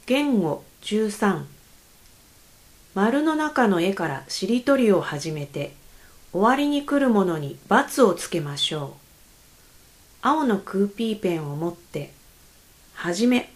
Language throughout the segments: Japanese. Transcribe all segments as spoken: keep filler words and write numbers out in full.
言語じゅうさん。丸の中の絵からしりとりを始めて、終わりに来るものに×をつけましょう。青のクーピーペンを持って、はじめ。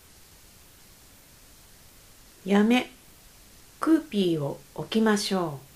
やめ、クーピーを置きましょう。